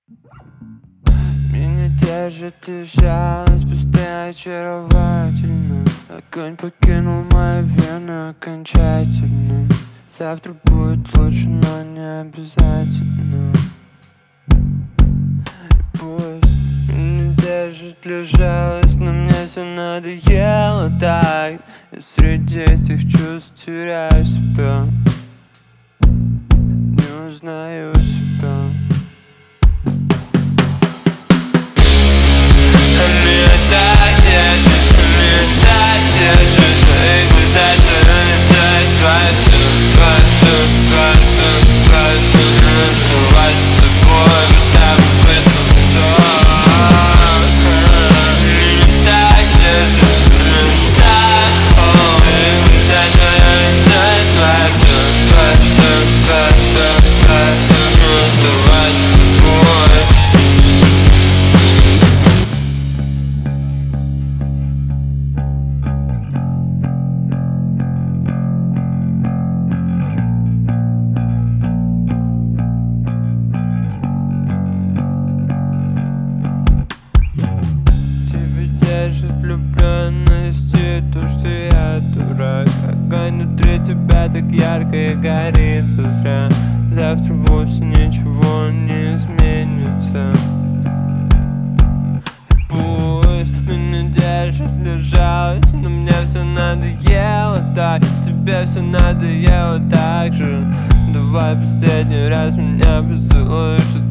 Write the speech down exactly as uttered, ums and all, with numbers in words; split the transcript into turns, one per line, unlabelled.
Меня держит лишь жалость, пустая очаровательно. Огонь покинул мои вены окончательно. Завтра будет лучше, но не обязательно. И пусть меня держит лишь жалость, но мне все надоело так. Я среди этих чувств теряю себя, не узнаю себя. Влюбленность и то, что я дурак. Огонь внутри тебя так ярко и горит зря. Завтра вовсе ничего не изменится. Пусть меня держит лишь жалость, но мне все надоело так. Тебе все надоело так же. Давай последний раз меня поцелуешь.